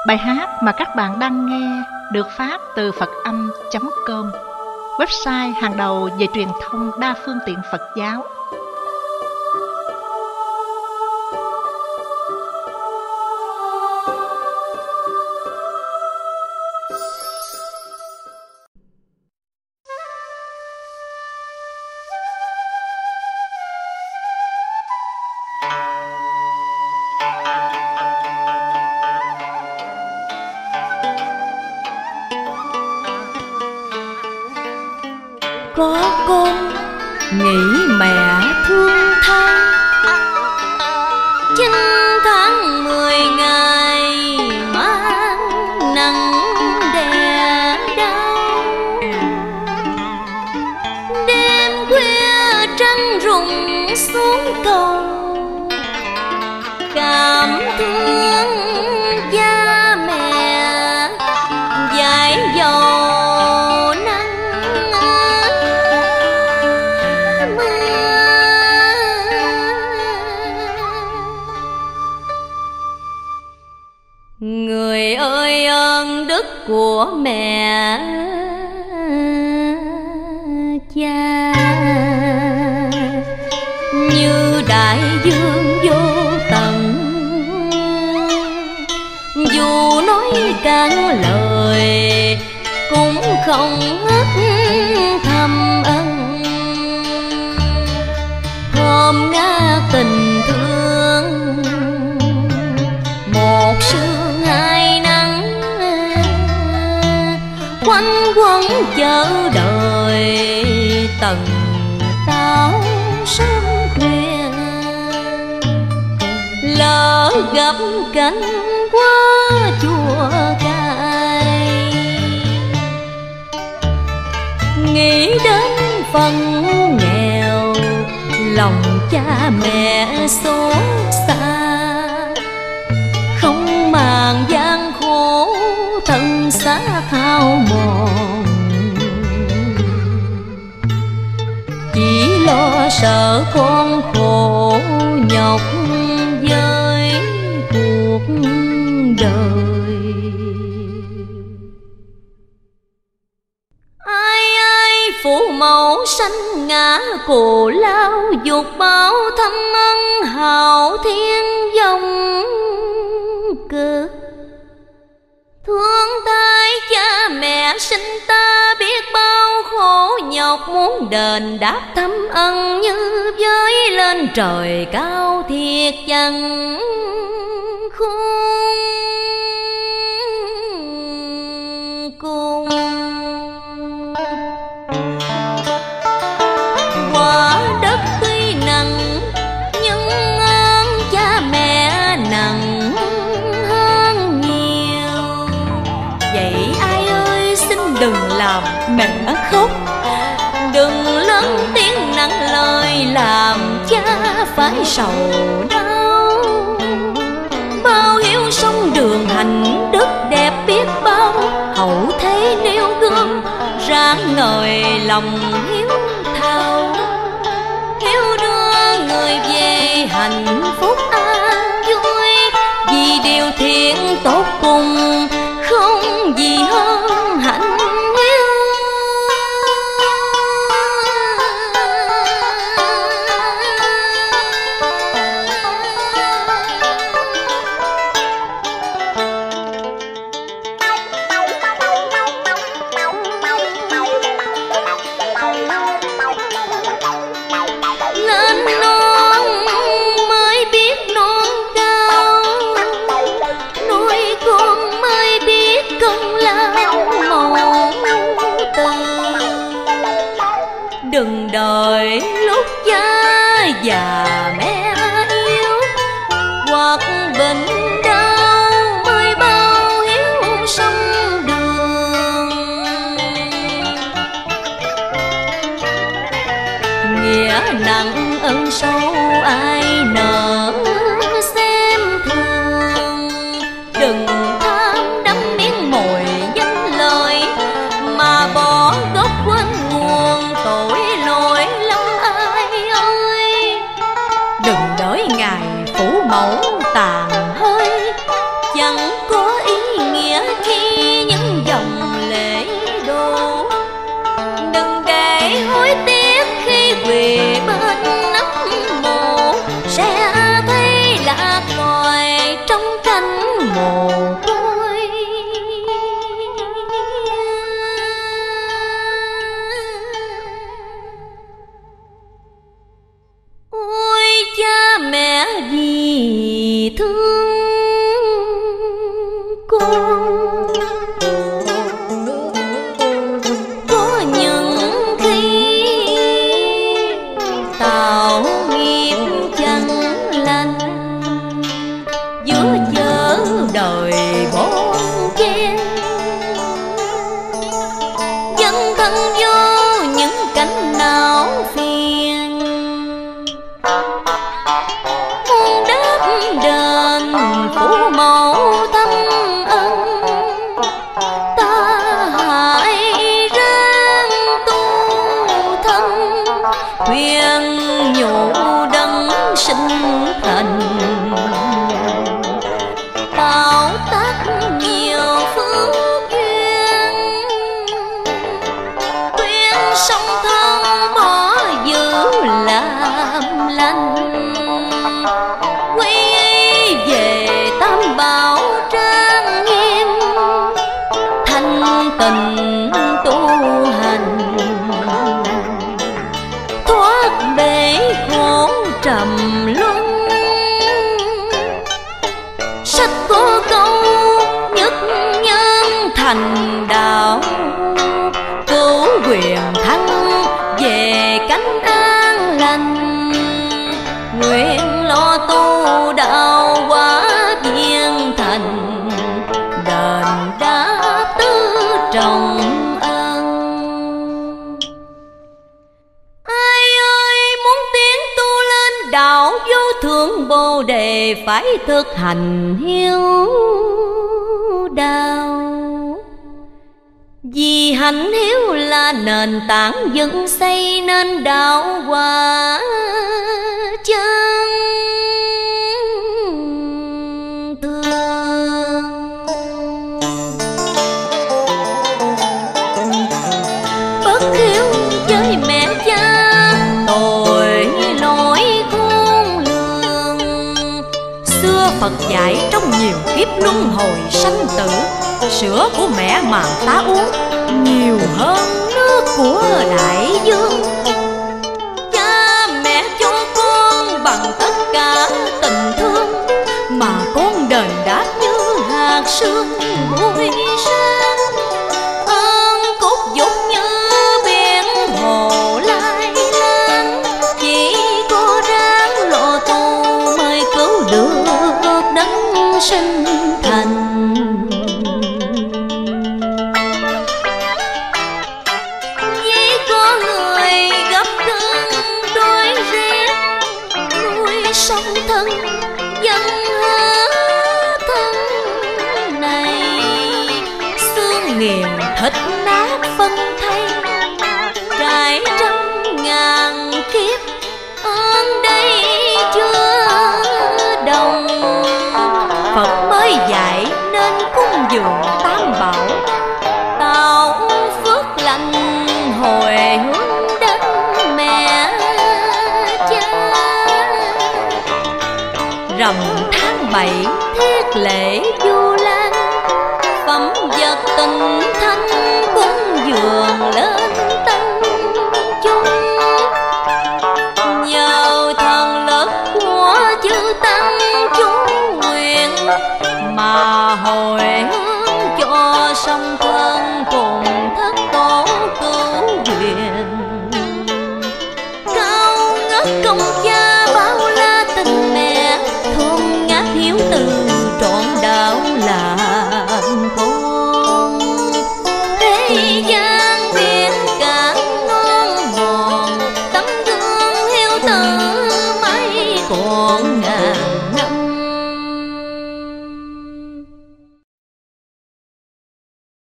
Bài hát mà các bạn đang nghe được phát từ Phật-âm.com, website hàng đầu về truyền thông đa phương tiện Phật giáo. Có con nghĩ mẹ thương thay, 9 tháng 10 ngày mang nắng đè đau. Đêm khuya trăng rụng xuống cầu, cảm thương cha mẹ dãi dầu. Người ơi ơn đức của mẹ cha, như đại dương vô tận, dù nói cạn lời cũng không ngớt thầm ân. Hôm ngát tình thương, một sương hai nắng, quanh quẩn chờ đợi tầng táo sớm khuya. Lỡ gặp cảnh qua chùa cài, nghĩ đến phần nghèo lòng cha mẹ xót xa. Không màng gian khổ thân xác hao mòn, chỉ lo sợ con khổ nhọc với cuộc đời. Ai ai phụ mẫu sanh ngã cù lao, dục báo thâm ân hào thiên dòng cực. Thương tai cha mẹ sinh ta, biết bao khổ nhọc muốn đền đáp thâm ân. Như với lên trời cao thiệt chẳng khôn cùng. Quả đất tuy nặng nhưng ơn cha mẹ nặng hơn nhiều. Vậy ai ơi xin đừng làm mẹ khóc, đừng lớn tiếng nặng lời làm cha phải sầu đau. Bao hiếu sông đường hạnh đức đẹp biết bao, hậu thế nêu gương ráng ngời lòng hiếu thao. Hiếu đưa người về hạnh phúc an vui, vì điều thiện tốt cùng không gì hơn hạnh hiếu. Lên non mới biết non cao, nuôi con mới biết công lao màu từ. Đừng đợi lúc cha già mẹ yếu, hoặc bệnh đau mới bao hiếu sông đường. Nghĩa nặng ân sâu ai nỡ xem thường, đừng tham đắm miếng mồi danh lời, mà bỏ gốc quên nguồn tội lỗi lắm ai ơi. Đừng đợi ngày phủ mẫu tàn hơi, chẳng có ý cho câu nhất nhân thành đạo, cứu quyền thắng về cánh an lành, nguyện lo tu đạo hóa viên thành, đền đáp tứ trọng ân. Ai ơi muốn tiến tu lên đạo vô thượng Bồ Đề, phải thực hành hiếu đạo. Vì hạnh hiếu là nền tảng dựng xây nên đạo hóa chân thường. Bất hiếu với mẹ cha, tội lỗi khôn lường. Xưa Phật dạy trong nhiều kiếp luân hồi sanh tử, sữa của mẹ mà ta uống nhiều hơn nước của đại dương. Cha mẹ cho con bằng tất cả tình thương, mà con đền đáp như hạt sương buổi sáng. Ơn cốt dục như biển hồ lai lan, chỉ có ráng lộ tu mới cứu được đấng sinh thành. Sống thân dân hết thân này, xương nghiền thịt nát phân thay, trải trăm ngàn kiếp ơn đây chưa đồng. Phật mới dạy nên cúng dường tam bảo, tạo phước lành hồi hướng đến mẹ cha. Rằm tháng 7 thiết lễ Vu Lan, phẩm vật tình thanh cúng dường lên